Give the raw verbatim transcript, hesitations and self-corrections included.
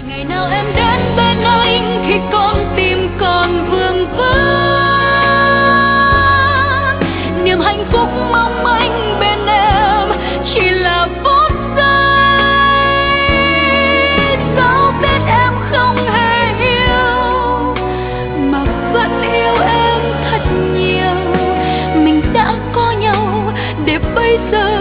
Ngày nào em đến bên anh khi con tim còn vương vấn, niềm hạnh phúc mong manh bên em chỉ là phút giây. Dẫu biết em không hề yêu mà vẫn yêu em thật nhiều, mình đã có nhau để bây giờ